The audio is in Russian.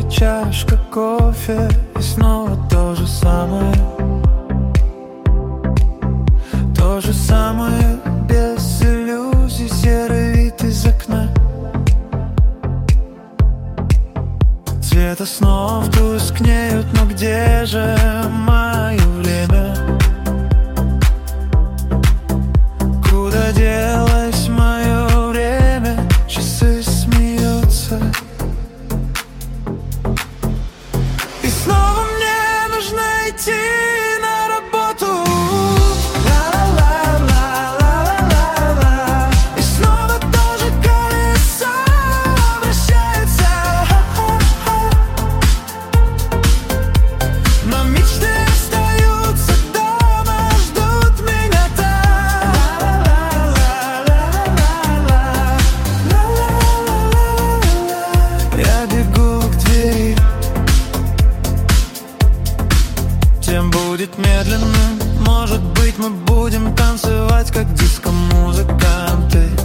чашка кофе, и снова то же самое. То же самое, без иллюзий, серый вид из окна. Цвета снов тускнеют, но где же мое время? Куда делось мое время? Часы смеются. И снова мне нужно идти на работу. И снова тоже колесо вращается. Но мечты остаются дома, ждут меня там. Я бегу к двери. Тем будет медленным. Может быть, мы будем танцевать, как диско-музыканты.